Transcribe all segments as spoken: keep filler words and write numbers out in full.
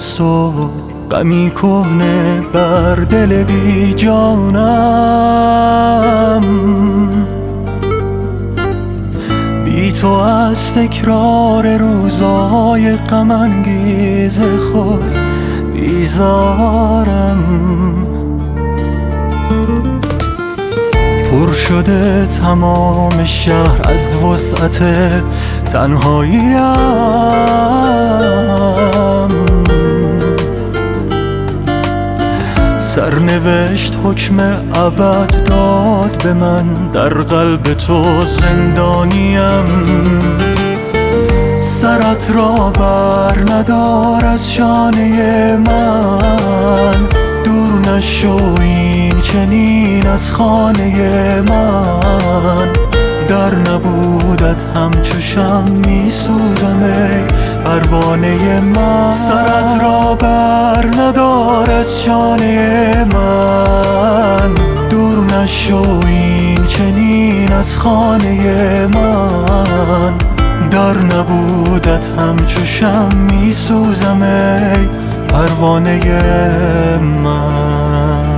است و غمی کهنه بر دل بی جانم. بی تو از تکرار روزای غم انگیز خود بیزارم. پر شده تمام شهر از وسعت تنهاییم. سرنوشت حکم ابد داد به من، در قلب تو زندانیم. سرت را بر ندار از شانه من، دور نشو این چنین از خانه من. در نبودت همچو شمع می سوزم ای پروانه من. سرت را بر ندار از شانه من، دور نشو این چنین از خانه من. در نبودت همچو شمع می سوزم ای پروانه من.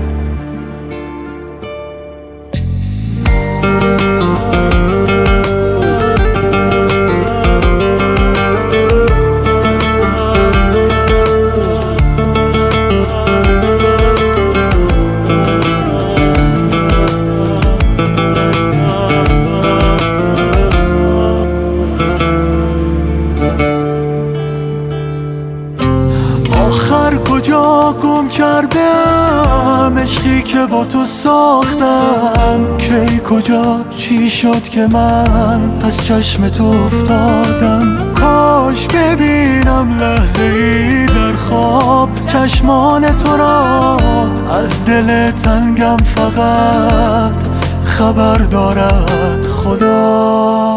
کجا گم کردم عشقی که با تو ساختم؟ کی کجا چی شد که من از چشم تو افتادم؟ کاش ببینم لحظه ای در خواب چشمان تو را، از دل تنگم فقط خبر دارد خدا.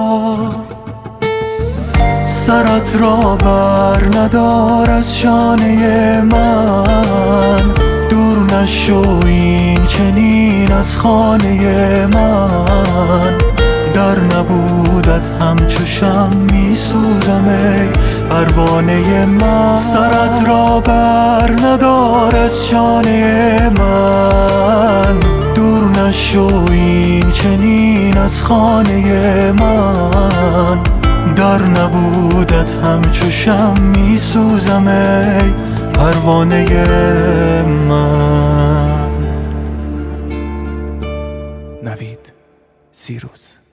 سرت را بر ندار از شانه من، دور نشو این چنین از خانه من. در نبودت همچو شمع می سوزم ای پروانه من. سرت را بر ندار از شانه من، دور نشو این چنین از خانه من. در نبودت همچو شمع می سوزم ای پروانه من. نوید سیروس.